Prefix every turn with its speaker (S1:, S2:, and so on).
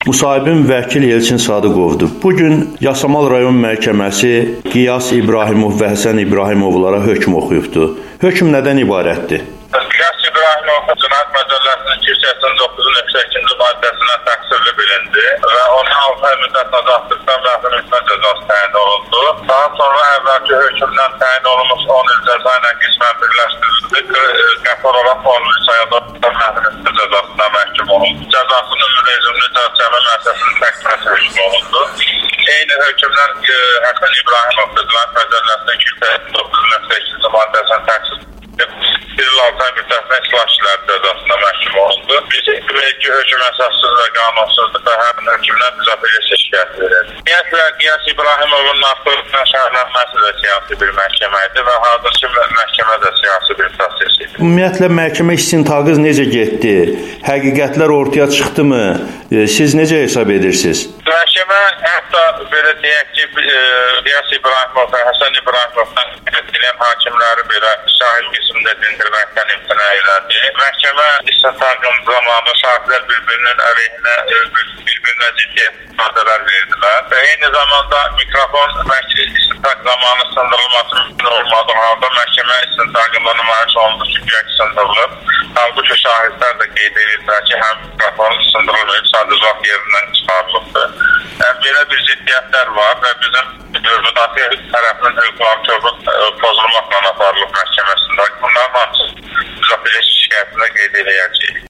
S1: Müsahibim vəkil Elçin Sadıqovdur. Bugün Yasamal rayon məhkəməsi Qiyas İbrahimov və Həsən İbrahimovlara hökm oxuyubdur. Hökm nədən ibarətdir?
S2: Qiyas İbrahimov Cinayət Məcəlləsinin 289-2 maddəsinə təqsirli bilindi və ona 6 ay müddət azadlıqdan məhrum etmə cəzası təyin olundu. Daha sonra əvvəlki hökmdən təyin olunmuş 10 il cəza ilə qismən birləşdirildi. Qəfar olaraq 13 ay azadlıqdan məhrum etmə cəzasına məhkum olundu. Cəzasının rejimli cəzasının müəssisəsinin təqsirli hökm olundu. Eyni hökmdən Həsən İbrahimov Cinayət Məcəlləsinin 289-2 maddəsinə təqsirli bir il 6 ay müddətinə islah işləri cəzasına məhkum olundu. Biz ki, hökm əsassız və qanunsuzdur və həmin hökmdən biz apellyasiya şikayət verdik. Ümumiyyətlə, Qiyas İbrahimovun narkotikdən şəhərlənməsi də siyasi bir məhkəmə idi və hazırki məhkəmə də siyasi bir proses idi.
S1: Ümumiyyətlə, məhkəmə istintaqınız necə getdi? Həqiqətlər ortaya çıxdımı? Siz necə hesab edirsiniz?
S2: Məhkəmə hətta belə deyək ki, Qiyas İbrahimov və Həsən İbrahimovdan edilən hakimləri belə şahid qismində dindirməkdən imtina elədi. Məhkəmə istintaqın zamanı şahidlər bir-birinin əleyhinə bir-birinə ciddi ifadələr verdilər və eyni zamanda mikrofon istintaq zamanı sındırılması mümkün olmadığı halda məhkəmə istintaqında nümayiş olundu ki, güya sındırılıb. Halbuki şahidlər də qeyd edirlər ki, həm mikrofon sındırılmayıb, sadəcə vaxt yerindən çıxarılıbdır. Belə bir ciddiyyətlər var və bizim müdafiə tərəfinin hüquqları çabuk pozulmaqla aparılıb məhkəməsində. Bunların hamısı biz apellyasiya şikayətində qeyd edəcəyik.